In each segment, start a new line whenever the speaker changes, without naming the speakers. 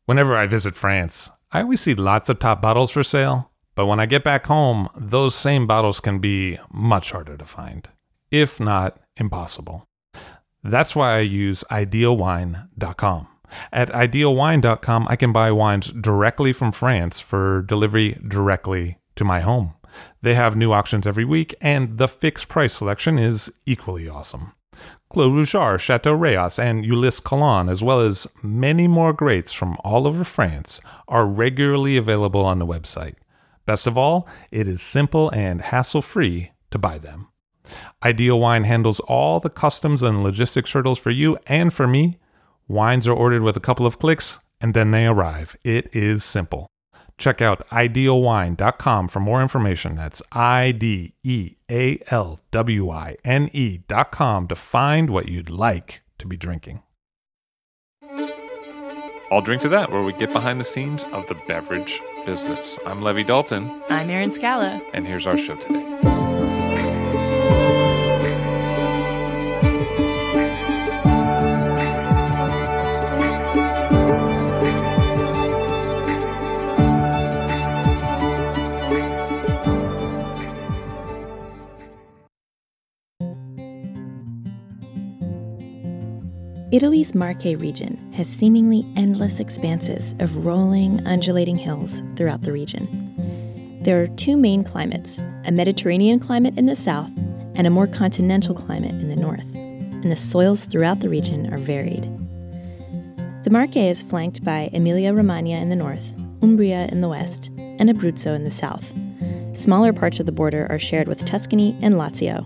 Whenever I visit France, I always see lots of top bottles for sale, but when I get back home, those same bottles can be much harder to find, if not impossible. That's why I use idealwine.com. At idealwine.com, I can buy wines directly from France for delivery directly to my home. They have new auctions every week, and the fixed price selection is equally awesome. Clos Rougeard, Chateau Rayas, and Ulysse Collin, as well as many more greats from all over France, are regularly available on the website. Best of all, it is simple and hassle-free to buy them. Ideal Wine handles all the customs and logistics hurdles for you and for me. Wines are ordered with a couple of clicks, and then they arrive. It is simple. Check out idealwine.com for more information. That's IDEALWINE.com to find what you'd like to be drinking. I'll Drink to That, where we get behind the scenes of the beverage business. I'm Levi Dalton.
I'm Erin Scala.
And here's our show today.
Italy's Marche region has seemingly endless expanses of rolling, undulating hills throughout the region. There are two main climates, a Mediterranean climate in the south and a more continental climate in the north, and the soils throughout the region are varied. The Marche is flanked by Emilia-Romagna in the north, Umbria in the west, and Abruzzo in the south. Smaller parts of the border are shared with Tuscany and Lazio.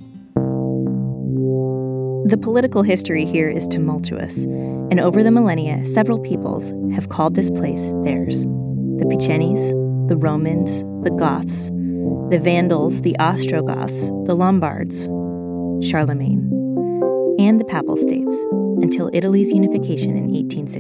The political history here is tumultuous, and over the millennia, several peoples have called this place theirs. The Picenis, the Romans, the Goths, the Vandals, the Ostrogoths, the Lombards, Charlemagne, and the Papal States, until Italy's unification in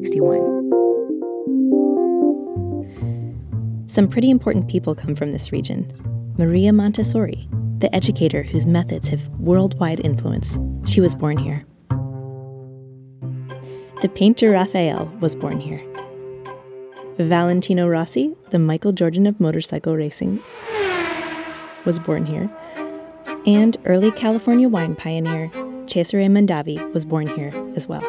1861. Some pretty important people come from this region. Maria Montessori, the educator whose methods have worldwide influence. She was born here. The painter Raphael was born here. Valentino Rossi, the Michael Jordan of motorcycle racing, was born here. And early California wine pioneer Cesare Mondavi was born here as well.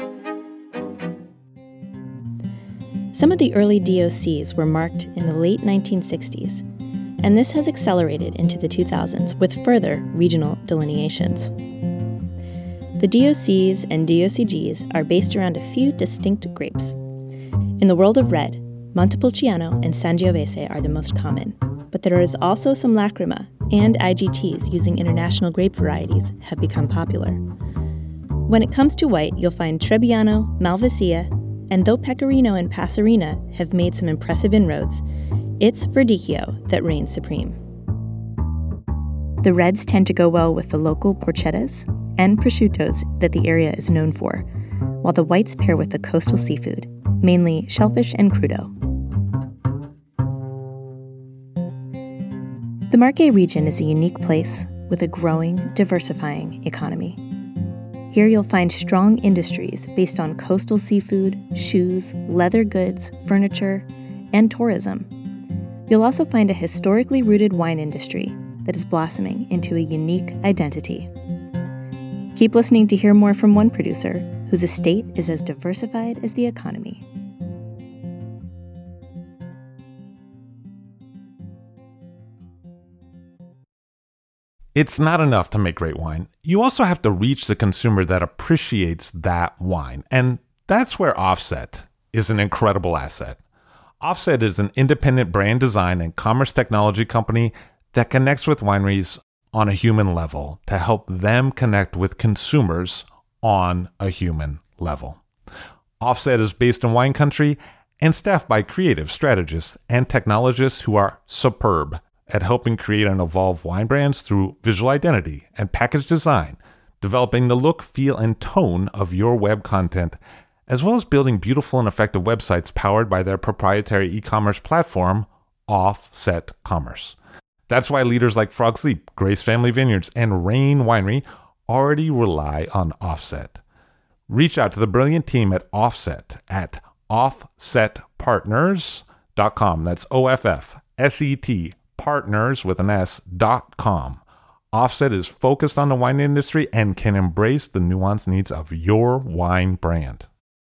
Some of the early DOCs were marked in the late 1960s, and this has accelerated into the 2000s with further regional delineations. The DOCs and DOCGs are based around a few distinct grapes. In the world of red, Montepulciano and Sangiovese are the most common, but there is also some Lacrima, and IGTs using international grape varieties have become popular. When it comes to white, you'll find Trebbiano, Malvasia, and though Pecorino and Passerina have made some impressive inroads, it's Verdicchio that reigns supreme. The reds tend to go well with the local porchettas and prosciuttos that the area is known for, while the whites pair with the coastal seafood, mainly shellfish and crudo. The Marche region is a unique place with a growing, diversifying economy. Here you'll find strong industries based on coastal seafood, shoes, leather goods, furniture, and tourism. You'll also find a historically rooted wine industry that is blossoming into a unique identity. Keep listening to hear more from one producer whose estate is as diversified as the economy.
It's not enough to make great wine. You also have to reach the consumer that appreciates that wine. And that's where Offset is an incredible asset. Offset is an independent brand design and commerce technology company that connects with wineries on a human level to help them connect with consumers on a human level. Offset is based in wine country and staffed by creative strategists and technologists who are superb at helping create and evolve wine brands through visual identity and package design, developing the look, feel, and tone of your web content, as well as building beautiful and effective websites powered by their proprietary e-commerce platform, Offset Commerce. That's why leaders like Frog Sleep, Grace Family Vineyards, and Rain Winery already rely on Offset. Reach out to the brilliant team at Offset at offsetpartners.com. That's OFFSET, partners with an S.com. Offset is focused on the wine industry and can embrace the nuanced needs of your wine brand.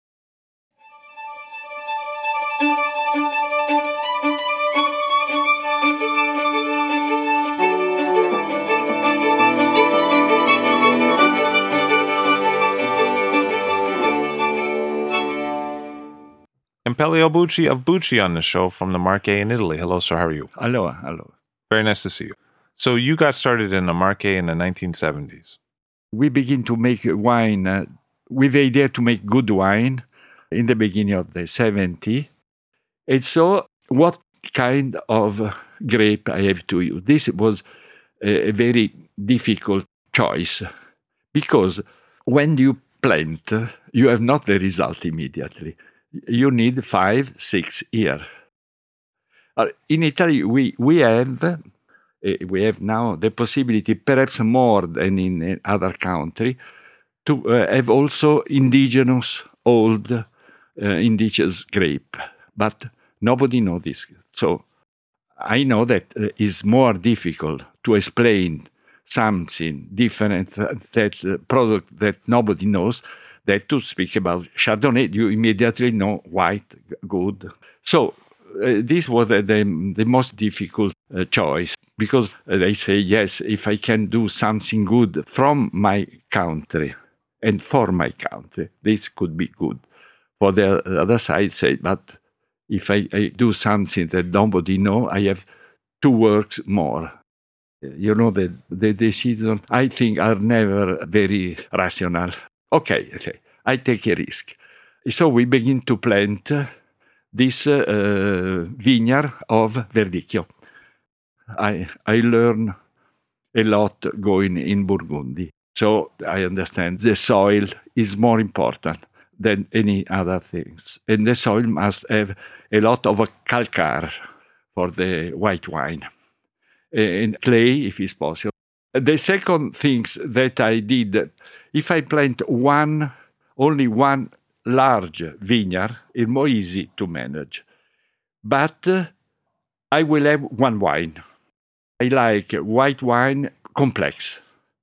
Ampelio Bucci of Bucci on the show from the Marche in Italy. Hello, sir. How are you?
Hello.
Very nice to see you. So you got started in the Marche in the 1970s.
We begin to make wine with the idea to make good wine in the beginning of the 70s. And so what kind of grape I have to use? This was a very difficult choice because when you plant, you have not the result immediately. You need 5-6 years. In Italy, we have now the possibility, perhaps more than in other countries, to have also indigenous, old indigenous grape. But nobody knows this. So I know that it's more difficult to explain something different, that product that nobody knows, that to speak about Chardonnay, you immediately know white, good. So this was the most difficult choice, because they say, yes, if I can do something good from my country and for my country, this could be good. For the other side, say, but if I do something that nobody know, I have to work more. You know, the decisions, I think, are never very rational. Okay, I take a risk. So we begin to plant this vineyard of Verdicchio. I learn a lot going in Burgundy. So I understand the soil is more important than any other things. And the soil must have a lot of calcar for the white wine. And clay, if it's possible. The second things that I did, if I plant only one large vineyard, it's more easy to manage. But I will have one wine. I like white wine complex.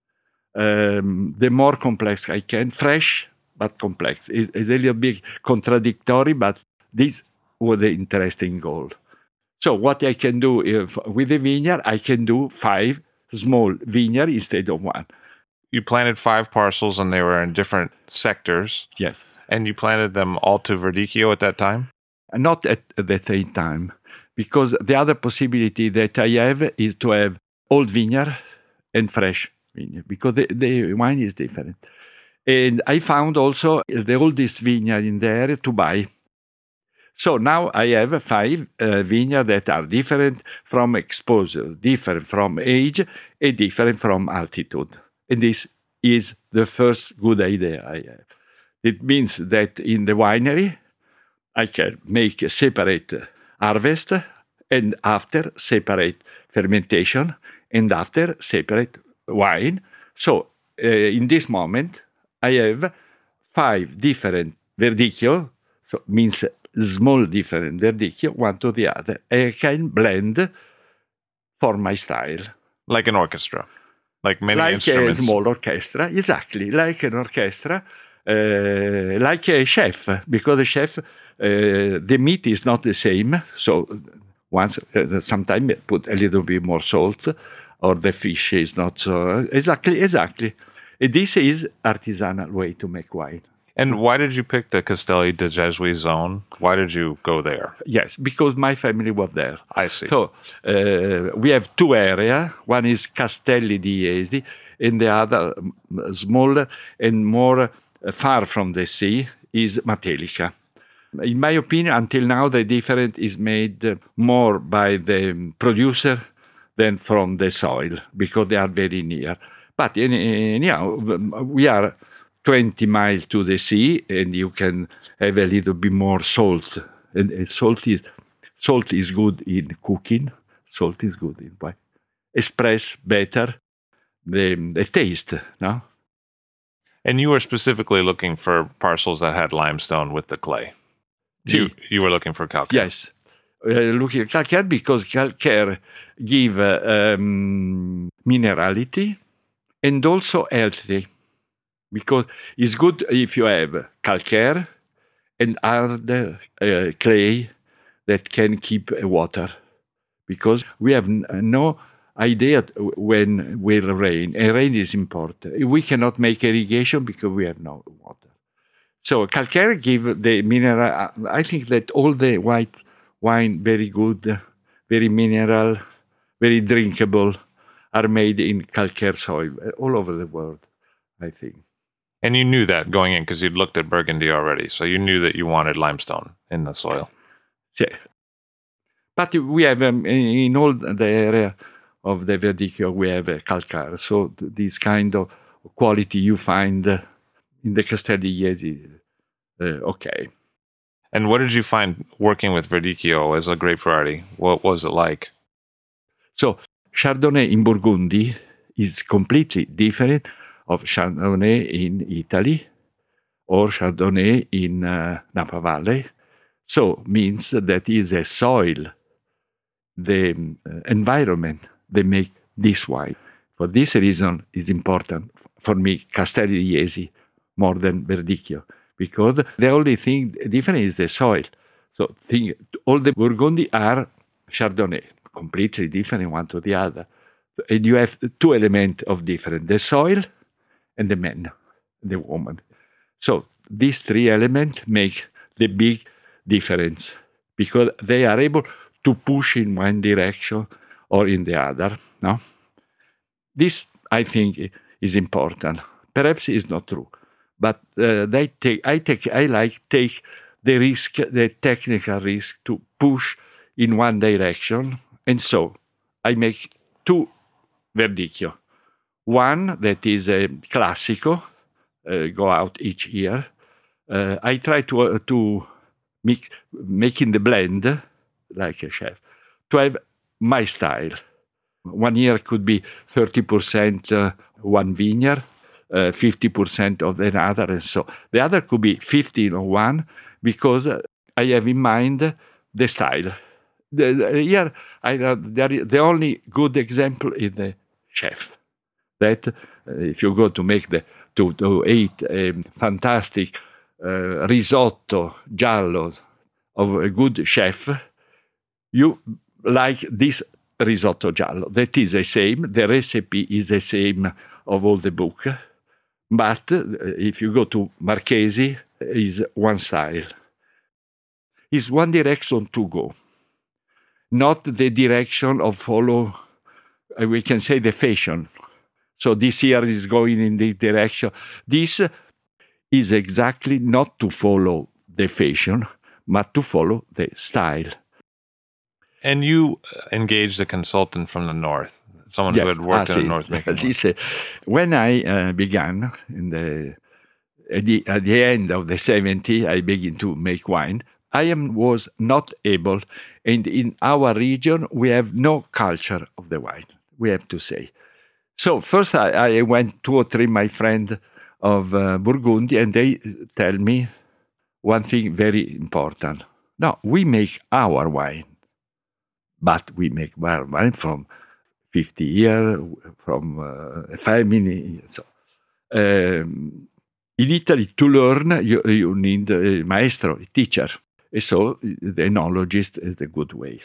The more complex I can, fresh but complex. It's a little bit contradictory, but this was the interesting goal. So what I can do with the vineyard, I can do 5 small vineyards instead of 1.
You planted 5 parcels and they were in different sectors.
Yes.
And you planted them all to Verdicchio at that time?
Not at the same time, because the other possibility that I have is to have old vineyard and fresh vineyard, because the wine is different. And I found also the oldest vineyard in the area to buy. So now I have 5 vineyards that are different from exposure, different from age, and different from altitude. And this is the first good idea I have. It means that in the winery, I can make a separate harvest, and after separate fermentation, and after separate wine. So in this moment, I have 5 different Verdicchio, so means small different Verdicchio, one to the other. I can blend for my style.
Like an orchestra, like many
like
instruments.
Like a small orchestra, exactly, like an orchestra, like a chef, because the chef, the meat is not the same, so once sometimes put a little bit more salt, or the fish is not so, exactly. This is artisanal way to make wine.
And why did you pick the Castelli di Gesui zone? Why did you go there?
Yes, because my family was there.
I see.
So we have 2 areas. One is Castelli di Gesui, and the other, smaller and more far from the sea, is Matelica. In my opinion, until now, the difference is made more by the producer than from the soil, because they are very near. But anyhow, we are 20 miles to the sea, and you can have a little bit more salt. And salt is good in cooking. Salt is good in wine. Express better the taste, no?
And you were specifically looking for parcels that had limestone with the clay. You were looking for calcare.
Yes. Looking at calcare because calcare give minerality and also healthy. Because it's good if you have calcare and hard clay that can keep water. Because we have no idea when will rain. And rain is important. We cannot make irrigation because we have no water. So calcare give the mineral. I think that all the white wine, very good, very mineral, very drinkable, are made in calcare soil all over the world, I think.
And you knew that going in because you'd looked at Burgundy already. So you knew that you wanted limestone in the soil.
Yeah. But we have, in all the area of the Verdicchio, we have calcare. So this kind of quality you find in the Castelliesi, okay.
And what did you find working with Verdicchio as a grape variety? What was it like?
So Chardonnay in Burgundy is completely different of Chardonnay in Italy or Chardonnay in Napa Valley. So means that is a soil, the environment that make this wine. For this reason, it's important for me Castelliesi more than Verdicchio. Because the only thing different is the soil. So all the Burgundy are Chardonnay, completely different one to the other. And you have two elements of different, the soil and the man, the woman. So these three elements make the big difference because they are able to push in one direction or in the other. No? This, I think, is important. Perhaps it's not true. But I like take the risk, the technical risk to push in one direction. And so I make two Verdicchio. One that is a Classico, go out each year. I try to make in the blend, like a chef, to have my style. 1 year could be 30% one vineyard, 50% of another, and so the other could be 15 on one because I have in mind the style. The only good example is the chef. That if you go to make to eat a fantastic risotto giallo of a good chef, you like this risotto giallo. That is the same. The recipe is the same of all the book. But if you go to Marchesi, is one style. It's one direction to go. Not the direction of follow, we can say the fashion. So this year is going in this direction. This is exactly not to follow the fashion, but to follow the style.
And you engaged a consultant from the north, someone who had worked in the north.
When I began at the end of the 70s, I began to make wine. I was not able, and in our region, we have no culture of the wine, we have to say. So first I went 2 or 3 my friends of Burgundy, and they tell me one thing very important. No, we make our wine, but we make our wine from 50 years, from a family. So, in Italy, to learn, you need a maestro, a teacher. And so the enologist is a good way.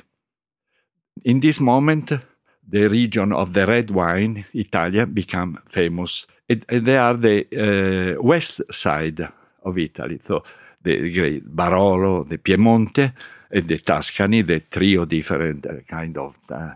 In this moment, the region of the red wine, Italia, become famous. They are the west side of Italy. So the great Barolo, the Piemonte, and the Tuscany, the trio different kind of...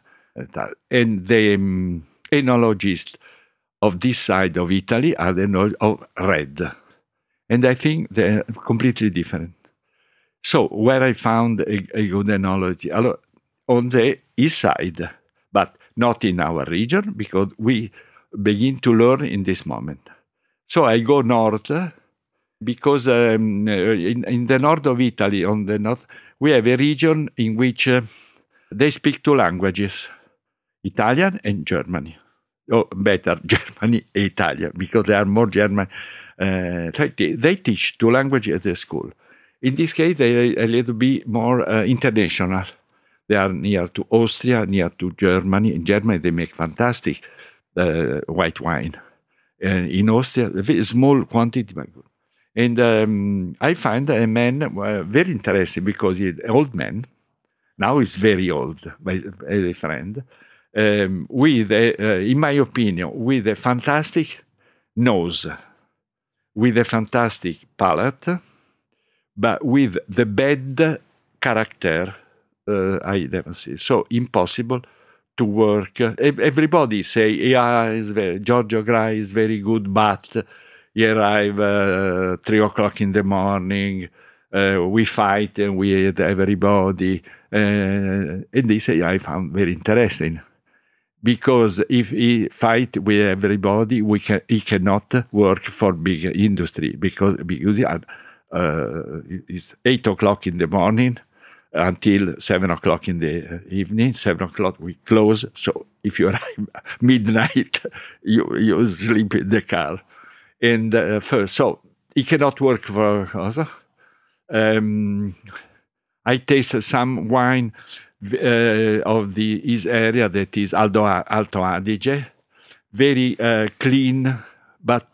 and the enologists of this side of Italy are the of red. And I think they're completely different. So where I found a good enology, on the east side, but not in our region, because we begin to learn in this moment. So I go north, because in the north of Italy, on the north, we have a region in which they speak 2 languages, Italian and German. Or better, Germany and Italian, because there are more German. They teach 2 languages at the school. In this case, they are a little bit more international. They are near to Austria, near to Germany. In Germany, they make fantastic white wine. In Austria, a very small quantity, but good. And I find a man very interesting because he's an old man. Now he's very old, a friend. With, in my opinion, with a fantastic nose, with a fantastic palate, but with the bad character, I never see. So impossible to work. Everybody say, yeah, Giorgio Grai is very good, but he arrive 3 o'clock in the morning, we fight and we had everybody. And this I found very interesting. Because if he fight with everybody, he cannot work for big industry because it's 8 o'clock in the morning until 7 o'clock in the evening. 7 o'clock we close. So if you arrive midnight, you sleep in the car. And so he cannot work for us. I tasted some wine of his area that is Alto Adige, very clean, but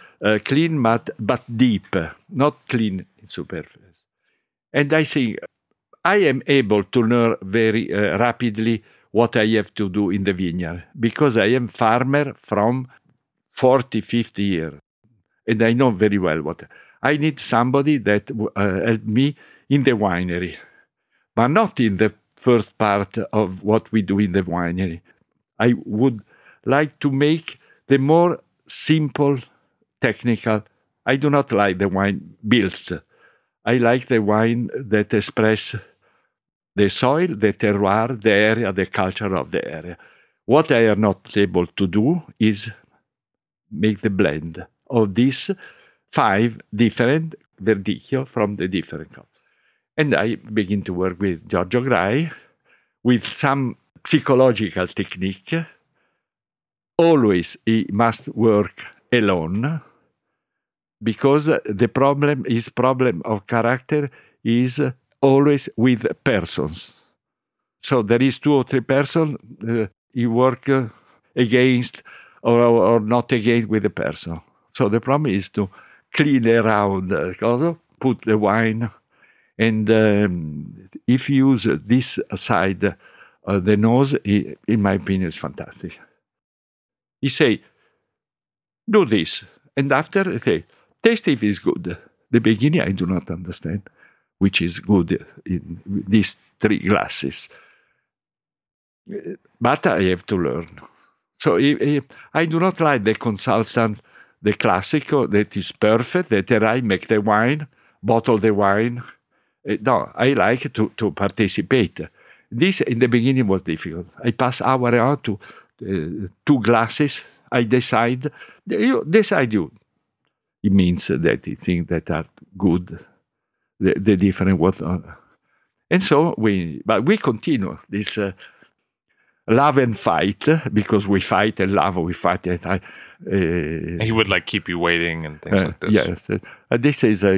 deep, not clean in superficie. And I think I am able to learn very rapidly what I have to do in the vineyard because I am farmer from 40, 50 years. And I know very well what I need somebody that help me in the winery, but not in the first part of what we do in the winery. I would like to make the more simple, technical. I do not like the wine built. I like the wine that express the soil, the terroir, the area, the culture of the area. What I am not able to do is make the blend of these 5 different verdicchio from the different crops. And I begin to work with Giorgio Grai with some psychological technique. Always he must work alone because the problem of character is always with persons. So there is 2 or 3 persons he work against or not against with the person. So the problem is to clean around, put the wine. And if you use this side of the nose, in my opinion, is fantastic. He say, do this. And after, say, taste if it's good. The beginning, I do not understand which is good in these 3 glasses. But I have to learn. So I do not like the consultant, the classical, that is perfect, that I make the wine, bottle the wine. No, I like to participate. This in the beginning was difficult. I pass hour to 2 glasses. I decide. You. It means that you think that are good, the different what. And so we continue this love and fight because we fight and love. We fight and
he would like keep you waiting and things like this.
Yes, this is a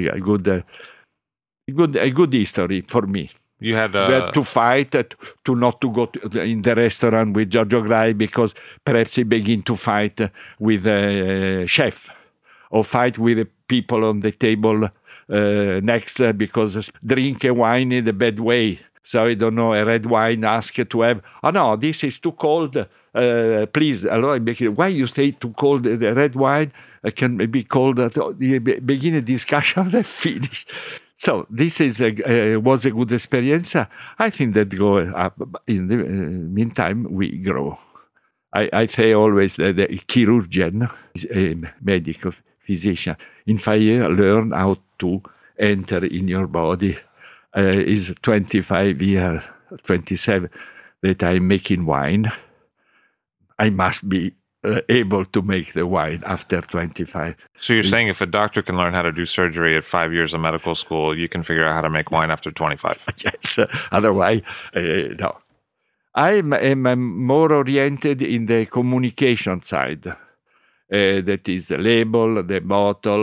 good history for me.
You had
to fight, to not to go in the restaurant with Giorgio Grai because perhaps he begin to fight with a chef or fight with the people on the table next because drink a wine in a bad way. So I don't know, a red wine ask to have, no, this is too cold. Please, why you say too cold? The red wine can be cold. Begin a discussion and finish. So this is was a good experience. I think that go up. In the meantime, we grow. I say always that the chirurgeon is a medical physician. In 5 years, learn how to enter in your body. Is 25 years, 27 that I'm making wine. I must be able to make the wine after 25.
So you're saying if a doctor can learn how to do surgery at 5 years of medical school, you can figure out how to make wine after 25?
Yes, otherwise, no. I am more oriented in the communication side. That is the label, the bottle,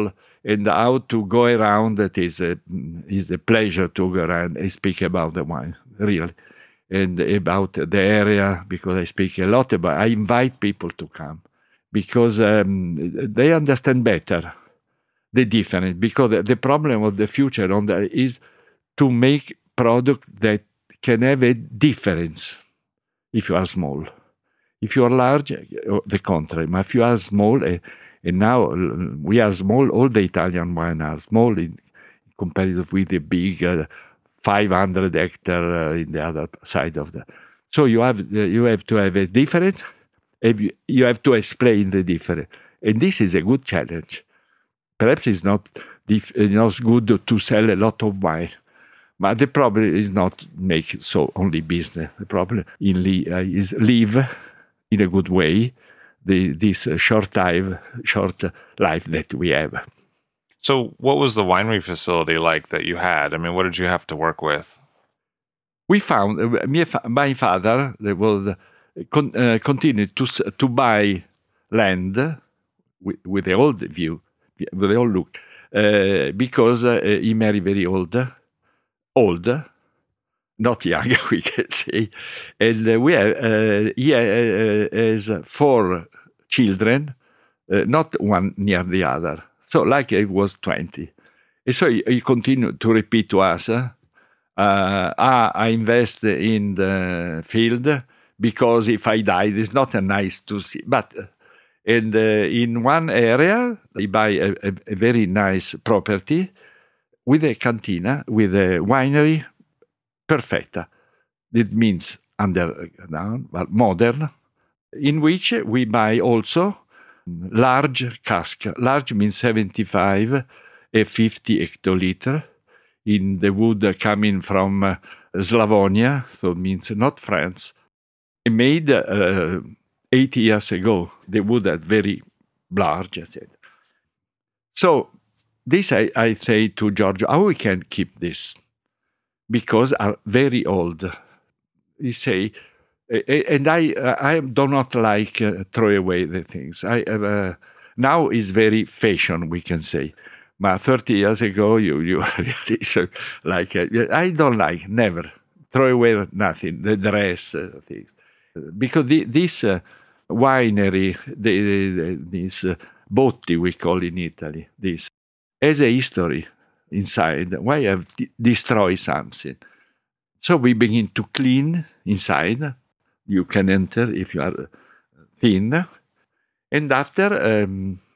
and how to go around. That is a pleasure to go around and speak about the wine, really, and about the area, because I speak a lot about. I invite people to come because they understand better the difference. Because the problem of the future is to make product that can have a difference. If you are small, if you are large, the contrary. But if you are small, and now we are small, all the Italian wine are small in comparison with the big 500 hectare in the other side of the. So you have to have a difference. You have to explain the difference, and this is a good challenge. Perhaps it's not good to sell a lot of wine. But the problem is not make so only business. The problem is live in a good way this short life that we have.
So what was the winery facility like that you had? I mean, what did you have to work with?
We found, my father continued to buy land with the old view, with the old look, because he married very old, not young, we can say. And he has 4 children, not one near the other. So like it was 20. And so he continued to repeat to us, I invest in the field because if I die, it's not nice to see. But in one area, he buy a very nice property with a cantina, with a winery, perfetta. It means underground, but modern, in which we buy also large cask. Large means 75 and 50 hectoliter in the wood coming from Slavonia, so it means not France. Made 8 years ago. The wood are very large, etc. So this I say to Giorgio, how we can keep this? Because are very old. He say, and I do not like throw away the things. Now is very fashion, we can say. But 30 years ago, you really so like I don't like, never throw away nothing. The dress things, because this winery, this botti we call in Italy, this has a history inside. Why have destroyed something? So we begin to clean inside. You can enter if you are thin. And after,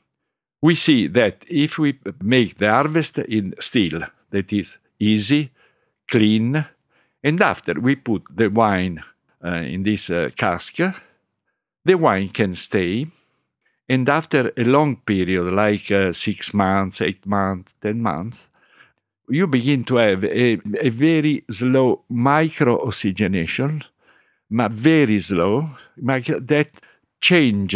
we see that if we make the harvest in still, that is easy, clean, and after we put the wine in this cask, the wine can stay. And after a long period, like 6 months, 8 months, 10 months, you begin to have a very slow micro-oxygenation, but very slow, that change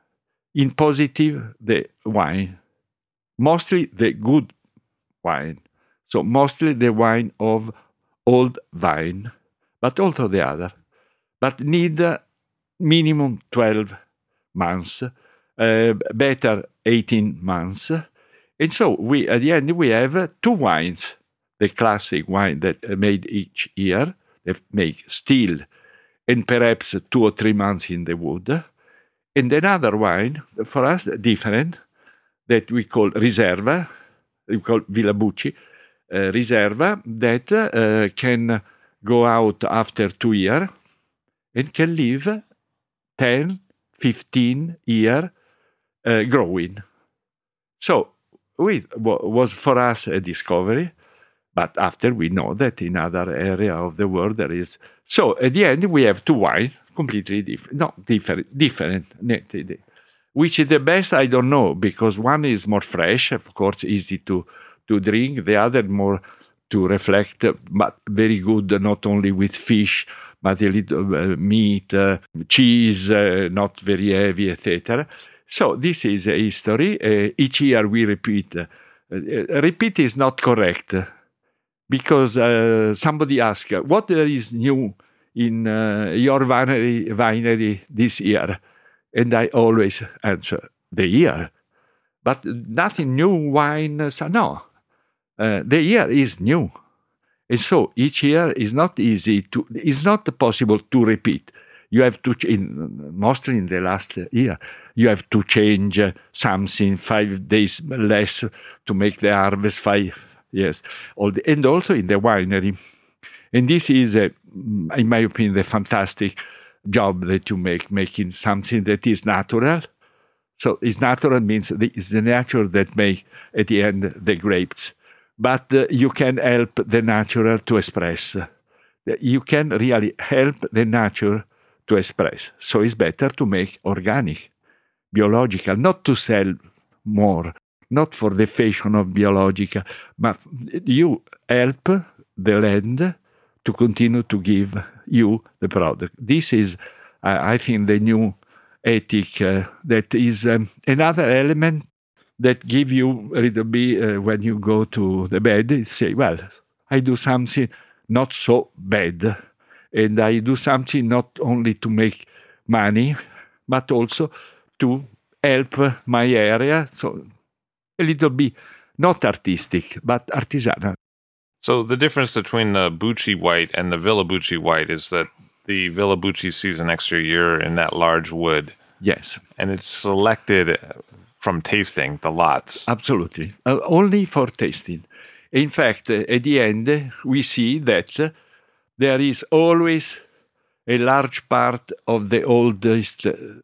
in positive the wine. Mostly the good wine. So mostly the wine of old vine, but also the other. But need minimum 12 months, better 18 months. And so at the end we have 2 wines, the classic wine that made each year, that make still, and perhaps 2 or 3 months in the wood. And another wine, for us different, that we call Riserva, we call Villabucci, Riserva, that can go out after 2 years and can live 10, 15 years growing. So was for us a discovery, but after we know that in other area of the world there is. So at the end we have 2 wines, completely different. No, different. Which is the best, I don't know, because one is more fresh, of course, easy to drink. The other more to reflect, but very good, not only with fish, but a little meat, cheese, not very heavy, etc. So this is a history. Each year we repeat. Repeat is not correct, because somebody asked, what there is new in your winery this year? And I always answer, the year. But nothing new wine. So no, the year is new. And so each year is not easy to, it's not possible to repeat. You have to, mostly in the last year, you have to change something 5 days less to make the harvest 5 years. And also in the winery. And this is, in my opinion, a fantastic job that you make, making something that is natural. So it's natural means it's the nature that make, at the end, the grapes. But you can help the nature to express. You can really help the nature to express. So it's better to make organic, biological, not to sell more, not for the fashion of biological, but you help the land to continue to give you the product. This is, I think, the new ethic that is another element that give you a little bit, when you go to the bed, you say, well, I do something not so bad. And I do something not only to make money, but also to help my area. So a little bit, not artistic, but artisanal.
So the difference between the Bucci white and the Villa Bucci white is that the Villa Bucci sees an extra year in that large wood.
Yes.
And it's selected from tasting, the lots.
Absolutely. Only for tasting. In fact, at the end, we see that there is always a large part of the oldest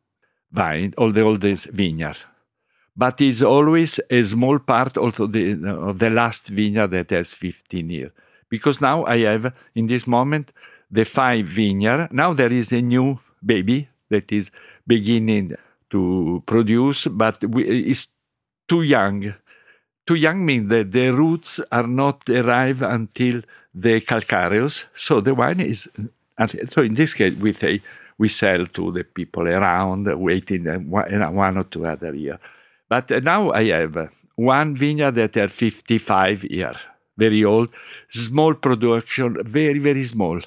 vine, or the oldest vineyard. But is always a small part also of the last vineyard that has 15 years. Because now I have, in this moment, the 5 vineyard. Now there is a new baby that is beginning to produce, but it's too young. Too young means that the roots are not arrived until the calcareous. So the wine is, so in this case, we sell to the people around, waiting one or two other years. But now I have one vineyard that are 55 years, very old, small production, very, very small.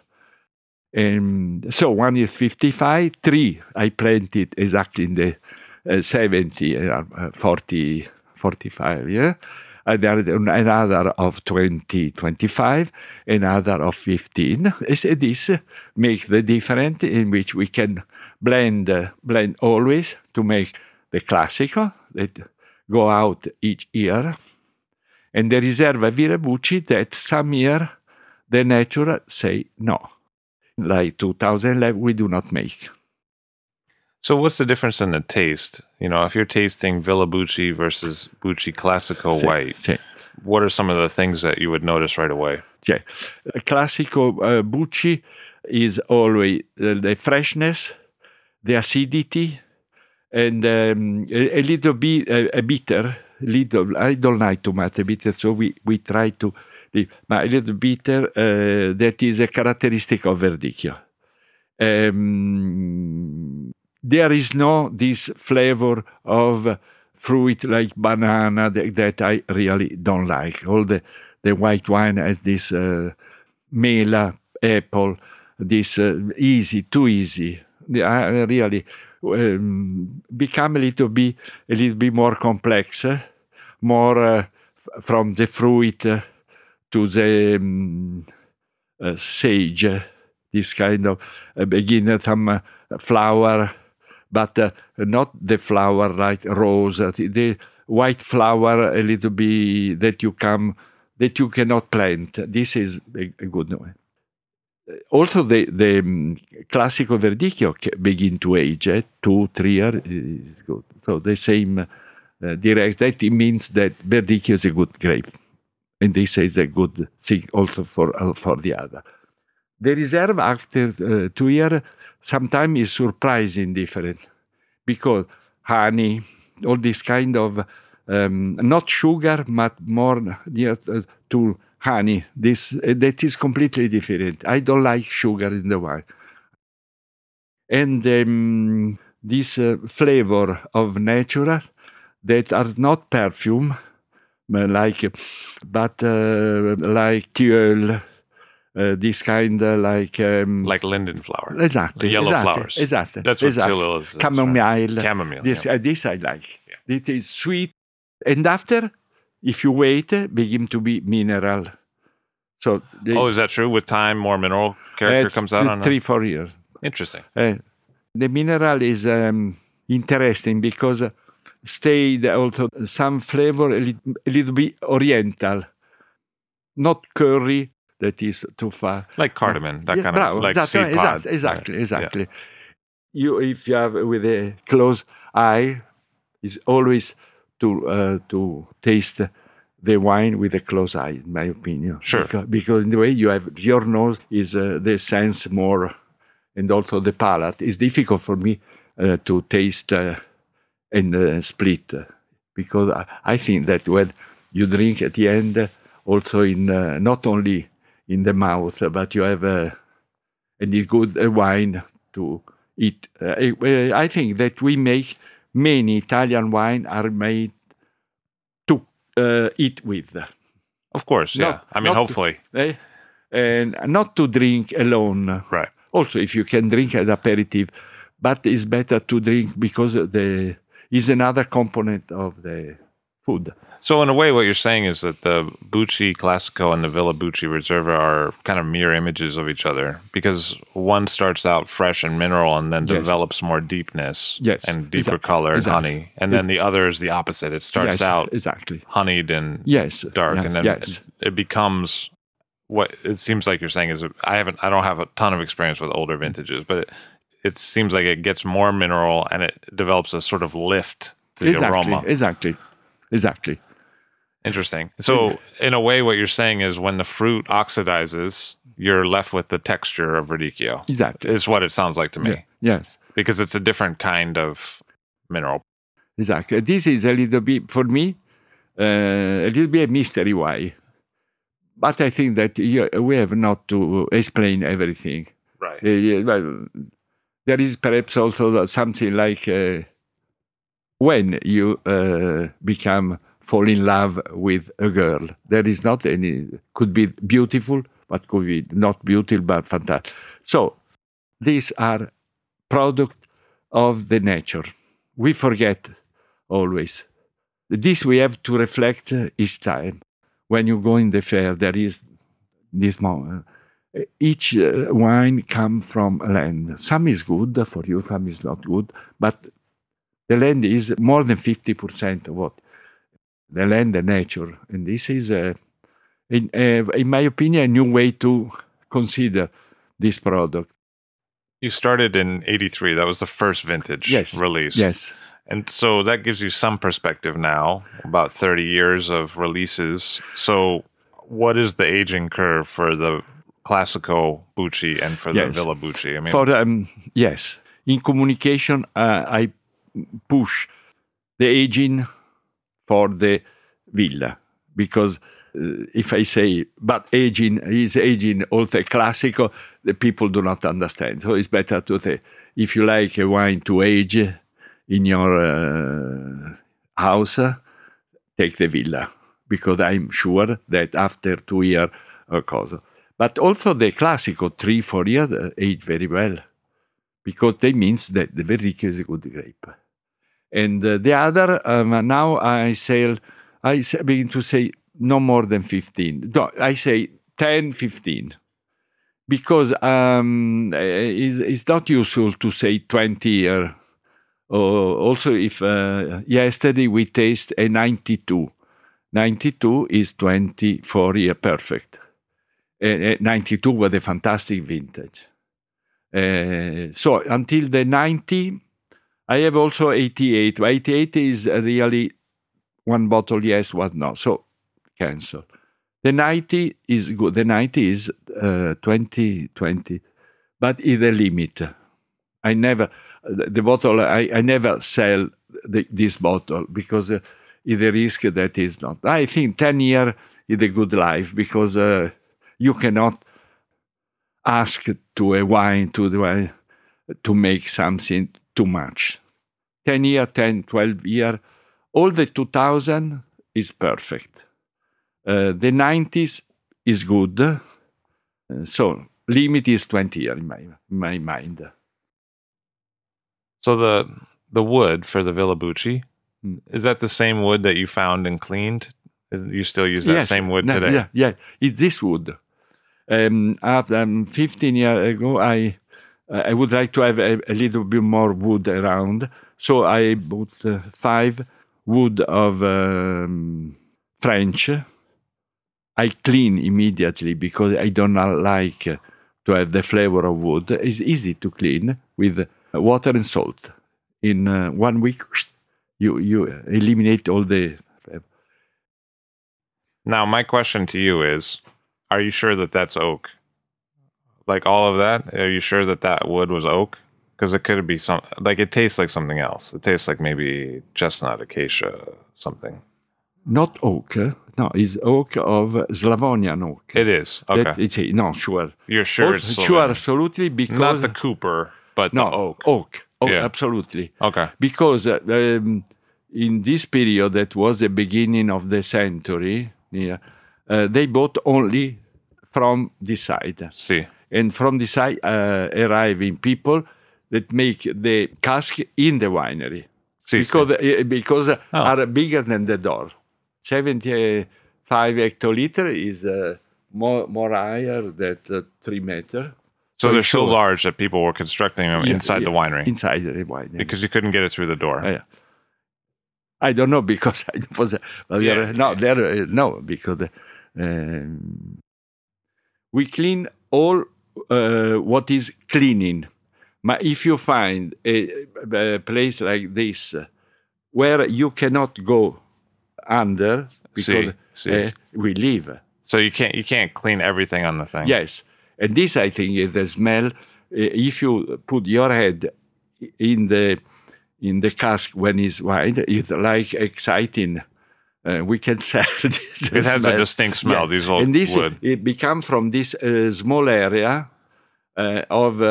So one is 55, 3 I planted exactly in the 70, 40, 45, yeah. Another of 20, 25, another of 15. This makes the difference in which we can blend always to make the Classico that go out each year, and the Riserva Villa Bucci that some year the nature say no. Like 2011, we do not make.
So what's the difference in the taste? You know, if you're tasting Villa Bucci versus Bucci Classico white, what are some of the things that you would notice right away?
Yeah. Classico Bucci is always the freshness, the acidity, and a little bit bitter. I don't like too much bitter, so we try to... But a little bitter, that is a characteristic of Verdicchio. There is no this flavor of fruit like banana that I really don't like. All the white wine has this mela, apple, this too easy. I really become a little bit more complex, more from the fruit to the sage, this kind of begin some flower, but not the flower like rose, the white flower a little bit that you cannot plant. This is a good one. Also, the Classico Verdicchio begin to age, 2-3 years is good. So the same direct. That means that Verdicchio is a good grape. And this is a good thing also for the other. The reserve after 2 years sometimes is surprising different, because honey, all this kind of not sugar, but more to honey. That is completely different. I don't like sugar in the wine, and this flavor of natural that are not perfume. Like tilleul, this kind like
linden flower,
exactly,
the yellow
exactly,
flowers.
Exactly,
that's what tilleul is.
Chamomile.
Chamomile.
This I like. Yeah. It is sweet And after, if you wait, begin to be mineral. So
is that true? With time, more mineral character comes out on
3-4 years.
Interesting.
The mineral is interesting because stayed also some flavor a little bit oriental, not curry. That is too far.
Like cardamom, that kind of like seed pod.
Exactly. Yeah. If you have with a close eye, is always to taste the wine with a close eye, in my opinion.
Sure.
Because in the way you have your nose is the sense more, and also the palate. It's difficult for me to taste and split because I think that when you drink at the end, also in not only in the mouth, but you have a good wine to eat. I think that we make many Italian wine are made to eat with.
Of course, yeah. Hopefully.
And not to drink alone.
Right.
Also, if you can drink an aperitif, but it's better to drink because is another component of the food.
So in a way, what you're saying is that the Bucci Classico and the Villa Bucci Reserva are kind of mirror images of each other because one starts out fresh and mineral and then develops more deepness and deeper color and honey. And then the other is the opposite. It starts out honeyed and dark, and then it becomes what it seems like you're saying is I don't have a ton of experience with older vintages, but it seems like it gets more mineral and it develops a sort of lift to the aroma.
Exactly.
Interesting. So, in a way, what you're saying is when the fruit oxidizes, you're left with the texture of Radicchio.
Exactly.
Is what it sounds like to me.
Yeah. Yes.
Because it's a different kind of mineral.
Exactly. This is a little bit, for me, a little bit a mystery why. But I think that we have not to explain everything.
Right.
There is perhaps also something like when you fall in love with a girl. There is not any, could be beautiful, but could be not beautiful, but fantastic. So these are products of the nature. We forget always. This we have to reflect each time. When you go in the fair, there is this moment. Each wine comes from land. Some is good for you, some is not good, but the land is more than 50% of what? The land and nature. And this is, in my opinion, a new way to consider this product.
You started in 83. That was the first vintage release.
Yes.
And so that gives you some perspective now, about 30 years of releases. So what is the aging curve for the Classico Bucci and for the Villa Bucci? I mean,
in communication, I push the aging for the Villa because if I say, but aging is aging also Classico, the people do not understand. So it's better to say, if you like a wine to age in your house, take the Villa, because I'm sure that after 2 years or cosa. But also the Classico 3-4 years age very well, because that means that the Verdicchio is a good grape. And the other, now I begin to say no more than 15. No, I say 10, 15. Because it's not useful to say 20 years. Also, if yesterday we taste a 92. 92 is 24 years perfect. 92 was a fantastic vintage. So until the 90, I have also 88. 88 is really one bottle yes, one no. So cancel. The 90 is good. The 90 is 20, but is a limit. I never sell this bottle because it's a risk that is not. I think 10 years is a good life because you cannot ask to a wine to make something too much. 10 years, 10, 12 years, all the 2000 is perfect. The 90s is good. So limit is 20 years in my mind.
So the wood for the Villa Bucci Is that the same wood that you found and cleaned? You still use that same wood today?
Yeah. It's this wood. 15 years ago, I would like to have a little bit more wood around. So I bought 5 wood of French. I clean immediately because I don't like to have the flavor of wood. It's easy to clean with water and salt. In 1 week, you eliminate all the flavor.
Now, my question to you is, are you sure that that's oak? Like all of that? Are you sure that that wood was oak? Because it could be it tastes like something else. It tastes like maybe chestnut, acacia, something.
Not oak. No, it's oak of Slavonian oak.
It is. Okay.
Sure.
You're sure it's Slovenian?
Sure, absolutely. Because
not the Cooper, but the oak.
Oak, absolutely.
Okay.
Because in this period, that was the beginning of the century, they bought only from this side.
See.
And from this side arriving people that make the cask in the winery. Because are bigger than the door. 75 hectoliter is more higher than 3 meters.
So they're so large that people were constructing them inside the winery.
Inside the winery.
Because you couldn't get it through the door.
I don't know because I was because we clean all what is cleaning. But if you find a place like this where you cannot go under because we leave.
So you can't clean everything on the thing.
Yes, and this I think is the smell. If you put your head in the cask when it's wine, it's like exciting. We can sell this.
It has a distinct smell. These old
and this
wood.
It become from this small area of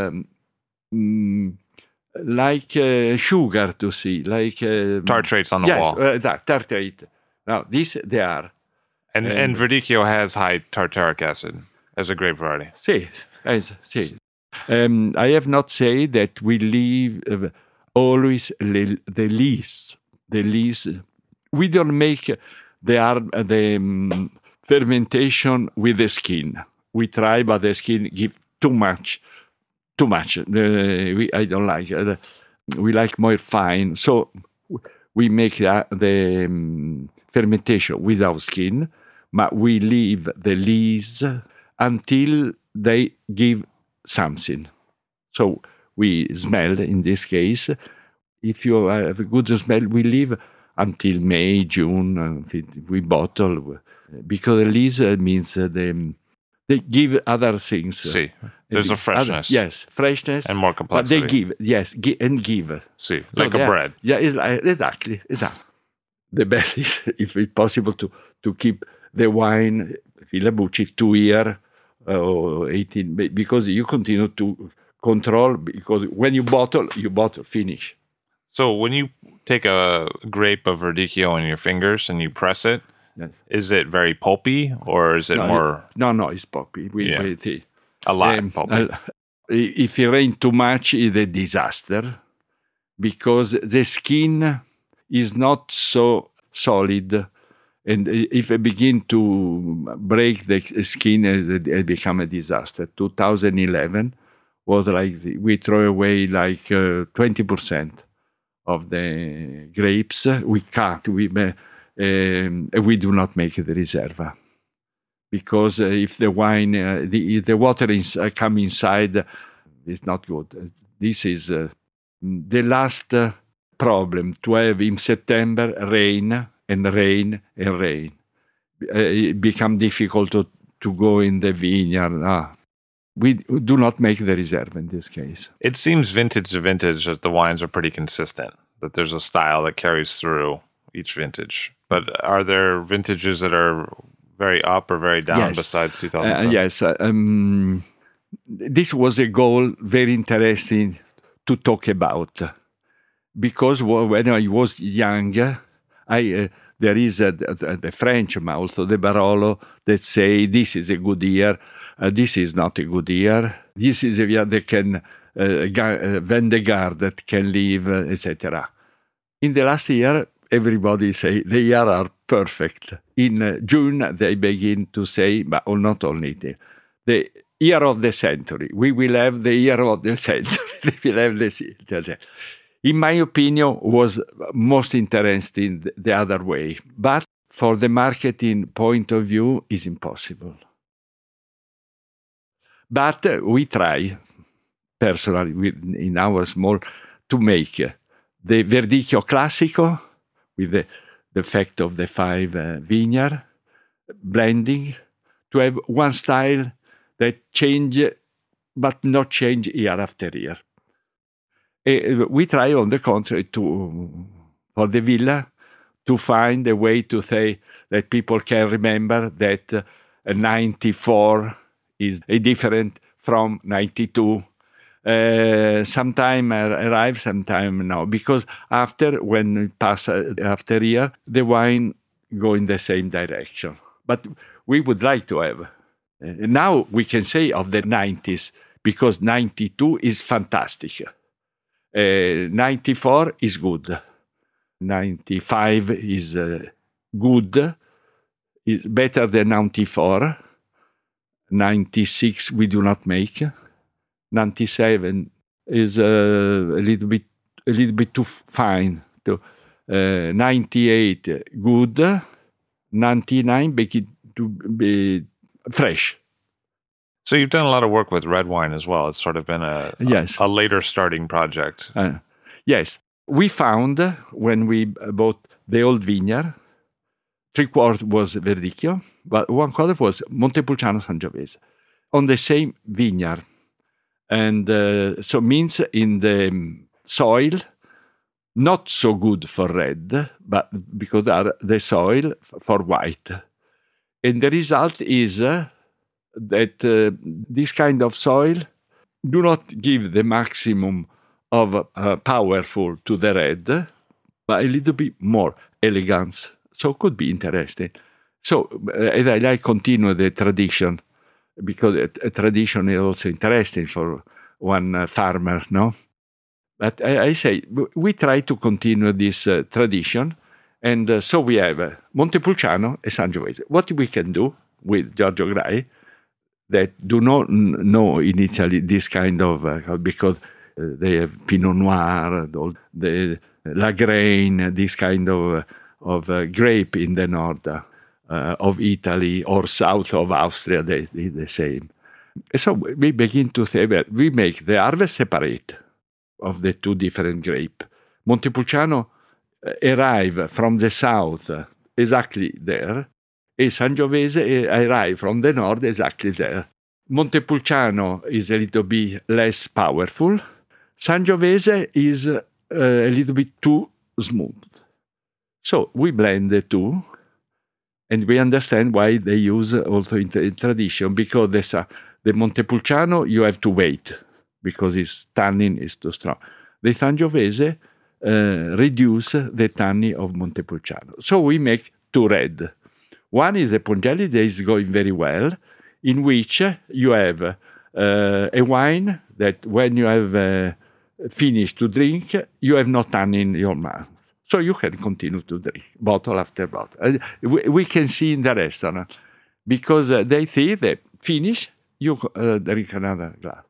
like sugar to see, like
tartrates on the wall.
Yes, tartrate. Now this they are.
And Verdicchio has high tartaric acid as a grape variety.
See. I have not said that we leave always the lees. The lees. We don't make the fermentation with the skin. We try, but the skin give too much. I don't like it. We like more fine. So we make the fermentation without skin, but we leave the lees until they give something. So we smell, in this case. If you have a good smell, we leave until May, June. We bottle. Because the lees means they give other things.
See, there's a freshness.
Freshness.
And more complexity.
But they give, and give.
See, like a bread.
Yeah, exactly. The best is, if it's possible, to keep the wine, Villabucci, 2 years or 18, because you continue to control, because when you bottle, finish.
So when you take a grape of Verdicchio in your fingers and you press it, yes. Is it very pulpy or is it more?
No, it's pulpy.
A lot pulpy.
If it rains too much, it's a disaster because the skin is not so solid. And if it begin to break the skin, it become a disaster. 2011 was like we throw away like 20% of the grapes. We cut. We do not make the Riserva because if the wine, the water come inside, it's not good. This is the last problem to have in September rain. It become difficult to go in the vineyard. We do not make the Riserva in this case.
It seems vintage to vintage that the wines are pretty consistent, that there's a style that carries through each vintage. But are there vintages that are very up or very down besides 2007?
Yes. This was a goal very interesting to talk about because when I was young, there is the French, but also the Barolo, that say this is a good year, this is not a good year, this is a year that can Vendegard that can live, etc. In the last year, everybody say the year are perfect. In June, they begin to say, but not only the year of the century. We will have the year of the century. We will have the. In my opinion, was most interesting the other way. But for the marketing point of view, is impossible. But we try, personally, in our small, to make the Verdicchio Classico with the fact of the 5 vineyard, blending, to have one style that change, but not change year after year. We try, on the contrary, for the villa, to find a way to say that people can remember that 94 is different from 92. Sometime arrive, sometime no. Because when we pass after year, the wine go in the same direction. But we would like to have. Now we can say of the 90s, because 92 is fantastic. 94 is good. 95 is good. It's better than 94. 96 we do not make. 97 is a little bit too fine. 98 good. 99 make it to be fresh.
So you've done a lot of work with red wine as well. It's sort of been a later starting project.
Yes. We found, when we bought the old vineyard, 3/4 was Verdicchio, but 1/4 was Montepulciano Sangiovese, on the same vineyard. And so means in the soil, not so good for red, but because the soil for white. And the result is that this kind of soil do not give the maximum of powerful to the red, but a little bit more elegance. So could be interesting. So I continue the tradition, because a tradition is also interesting for one farmer, no? But I say, we try to continue this tradition, and so we have Montepulciano and Sangiovese. What we can do with Giorgio Grai, that do not know in Italy this kind of, because they have Pinot Noir, the Lagrein, this kind of grape in the north of Italy or south of Austria, they the same. So we begin to say, well, we make the harvest separate of the two different grapes. Montepulciano arrive from the south exactly there, and Sangiovese arrive from the north exactly there. Montepulciano is a little bit less powerful. Sangiovese is a little bit too smooth. So we blend the two, and we understand why they use also in tradition, because the Montepulciano you have to wait, because its tannin is too strong. The Sangiovese reduce the tannin of Montepulciano. So we make two red. One is the Pongelli that is going very well, in which you have a wine that when you have finished to drink, you have no tannin in your mouth. So you can continue to drink, bottle after bottle. We can see in the restaurant, because they think that finish, you drink another glass.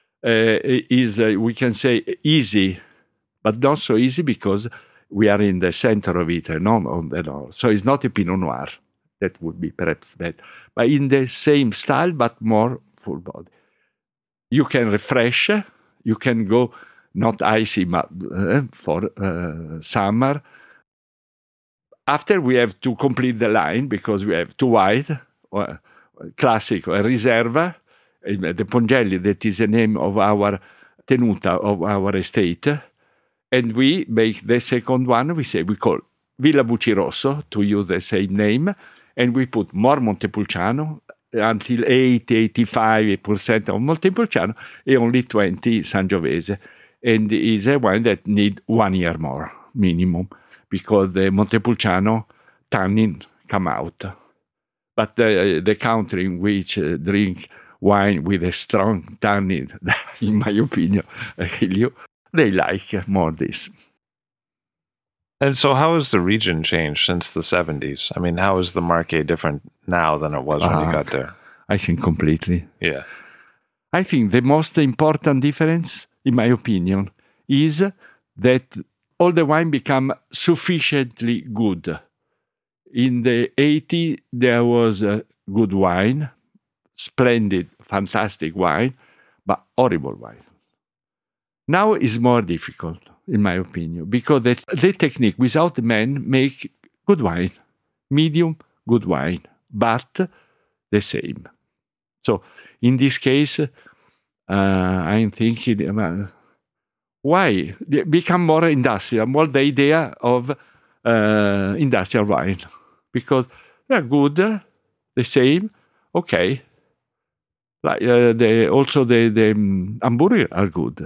We can say easy, but not so easy, because we are in the center of Italy, not on the north. So it's not a Pinot Noir. That would be perhaps better. But in the same style, but more full body. You can refresh, you can go not icy, but for summer. After we have to complete the line, because we have two white, Classico and Riserva, the Pongelli, that is the name of our tenuta, of our estate. And we make the second one, we call Villa Bucci Rosso, to use the same name, and we put more Montepulciano, until 80-85% of Montepulciano, and only 20 Sangiovese. And is a wine that need 1 year more, minimum, because the Montepulciano tannin come out. But the country in which drink wine with a strong tannin, in my opinion, they like more this.
And so how has the region changed since the 70s? I mean, how is the Marche different now than it was when you got there?
I think completely.
Yeah.
I think the most important difference, in my opinion, is that all the wine become sufficiently good. In the 80s, there was a good wine, splendid, fantastic wine, but horrible wine. Now it's more difficult, in my opinion, because the technique without men make good wine, medium good wine, but the same. So in this case, I'm thinking, why become more industrial, more the idea of industrial wine, because they are good, the same, okay. Like the hamburger are good.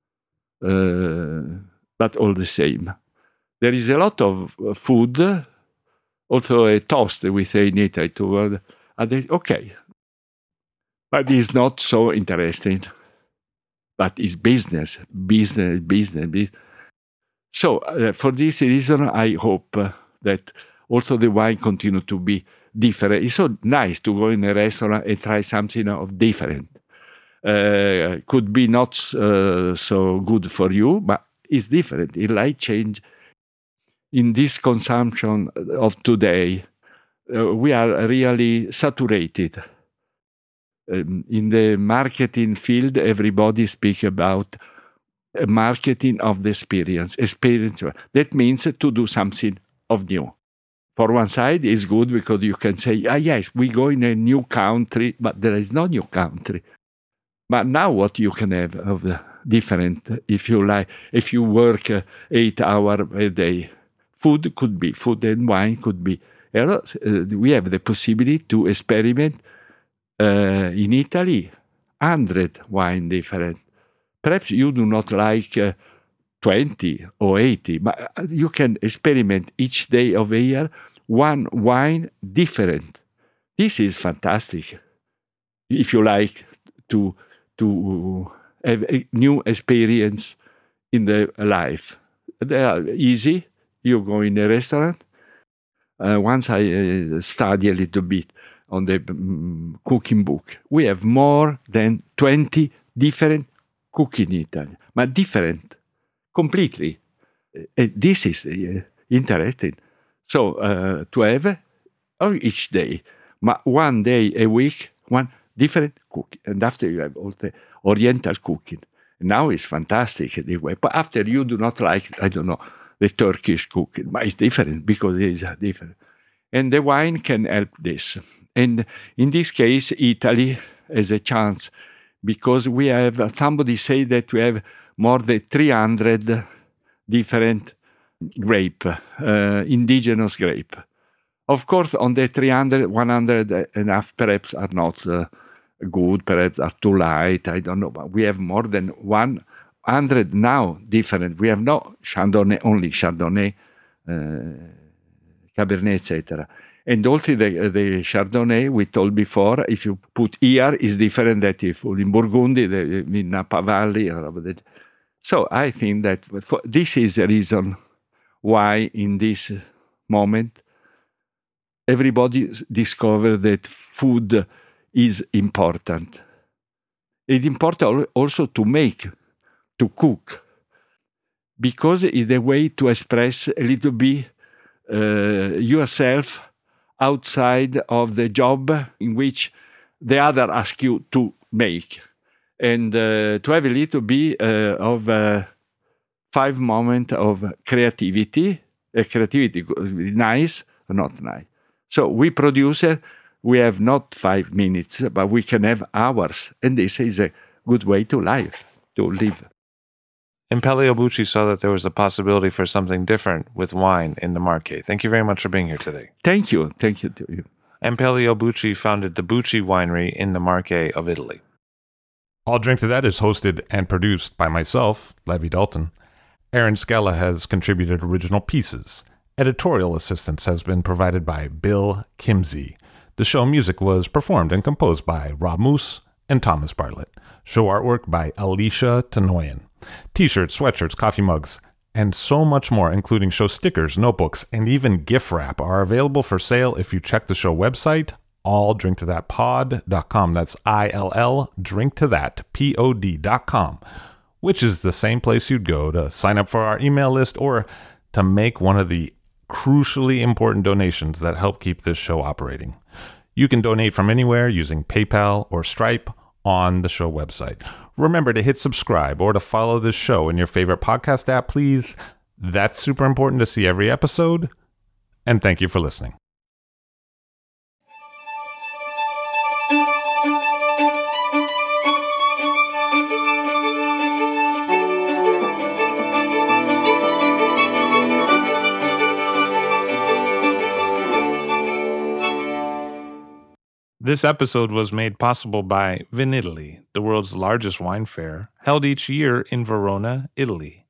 But all the same. There is a lot of food, also a toast, we say in Italy, toward okay. But it's not so interesting. But it's business. So, for this reason, I hope that also the wine continue to be different. It's so nice to go in a restaurant and try something of different. Could be not so good for you, but it's different. It might change. In this consumption of today, we are really saturated. In the marketing field, everybody speaks about marketing of the experience. That means to do something of new. For one side, it's good because you can say, yes, we go in a new country, but there is no new country. But now what you can have of different, if you like, if you work 8 hours a day, food and wine could be. We have the possibility to experiment in Italy, 100 wine different. Perhaps you do not like 20 or 80, but you can experiment each day of the year, one wine different. This is fantastic. If you like to have a new experience in the life. They are easy. You go in a restaurant. Once I study a little bit on the cooking book. We have more than 20 different cooking in Italy, but different completely. This is interesting. So to have each day, one day a week, one different cooking. And after you have all the Oriental cooking. Now it's fantastic anyway. But after you do not like, I don't know, the Turkish cooking, but it's different because it is different. And the wine can help this. And in this case, Italy has a chance because we have, somebody say that we have more than 300 different grape, indigenous grape. Of course, on the 300, 100 and a half perhaps are not good, perhaps are too light, I don't know. But we have more than 100 now different. We have no Chardonnay, only Chardonnay, Cabernet, etc. And also the Chardonnay, we told before, if you put here, is different than if in Burgundy, in Napa Valley. So I think that this is the reason why in this moment everybody discovered that food is important. It's important also to make, to cook, because it's a way to express a little bit yourself outside of the job in which the other asks you to make. And to have a little bit of 5 moments of creativity. Creativity is nice or not nice. So we producer, we have not 5 minutes, but we can have hours. And this is a good way to live.
Ampelio Bucci saw that there was a possibility for something different with wine in the Marche. Thank you very much for being here today.
Thank you. Thank you to you.
Ampelio Bucci founded the Bucci Winery in the Marche of Italy.
I'll Drink to That is hosted and produced by myself, Levi Dalton. Aaron Scala has contributed original pieces. Editorial assistance has been provided by Bill Kimsey. The show music was performed and composed by Rob Moose and Thomas Bartlett. Show artwork by Alicia Tenoyan. T-shirts, sweatshirts, coffee mugs, and so much more, including show stickers, notebooks, and even gift wrap, are available for sale if you check the show website, alldrinktothatpod.com. That's ILL, drinktothatpod.com, which is the same place you'd go to sign up for our email list or to make one of the crucially important donations that help keep this show operating. You can donate from anywhere using PayPal or Stripe on the show website. Remember to hit subscribe or to follow this show in your favorite podcast app, please. That's super important to see every episode. And thank you for listening. This episode was made possible by Vinitaly, the world's largest wine fair, held each year in Verona, Italy.